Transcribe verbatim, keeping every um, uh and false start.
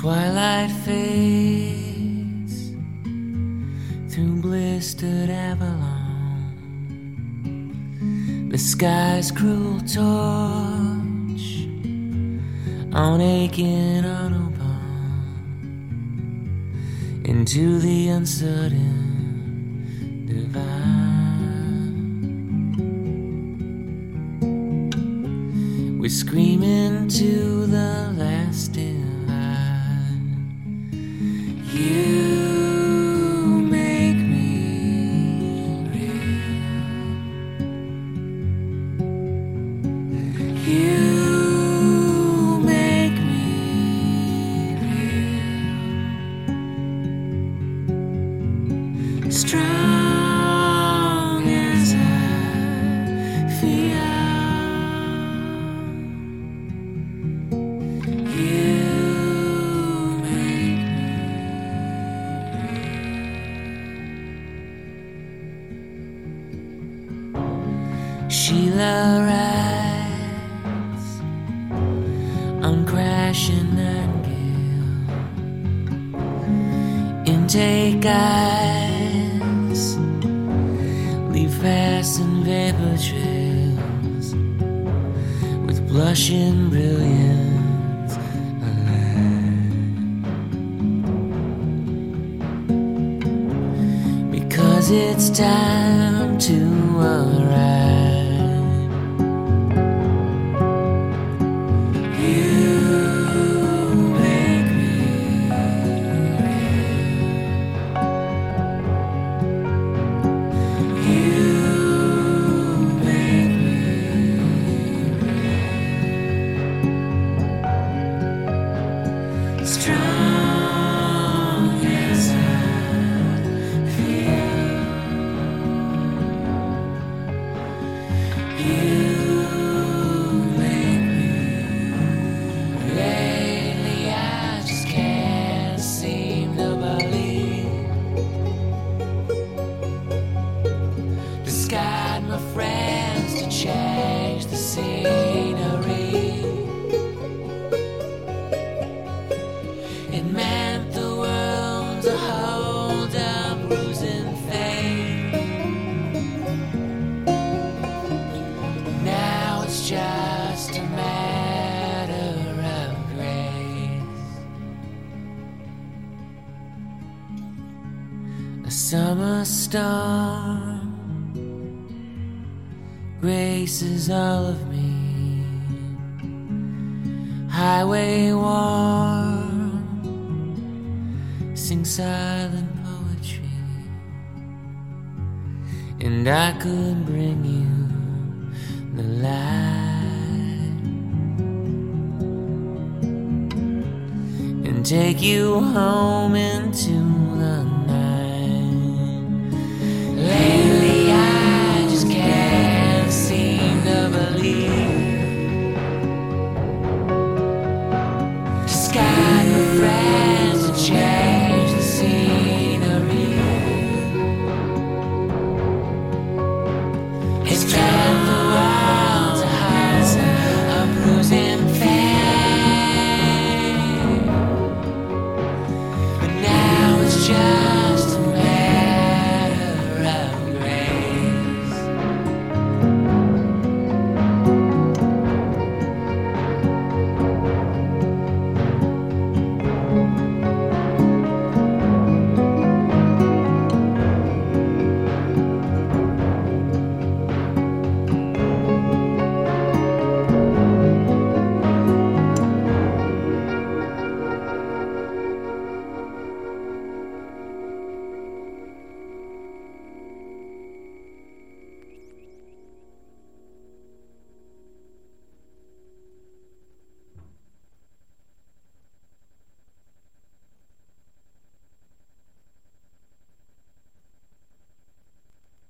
Twilight fades through blistered Avalon. The sky's cruel torch on aching Autobahn into the uncertain divine. We scream into the last divine. You make me real. You make me real. Strong as I feel. Sheila rides on crashing Nightingale. Intake eyes leave fast and vapor trails with blushing brilliance alive. Because it's time to arrive. Strong as I feel. You make me. Lately I just can't seem to believe. Discard my friends to change the scenery. It meant the world to hold a bruising fate. Now it's just a matter of grace. A summer storm graces all of me. Highway warm, sing silent poetry, and I could bring you the light and take you home into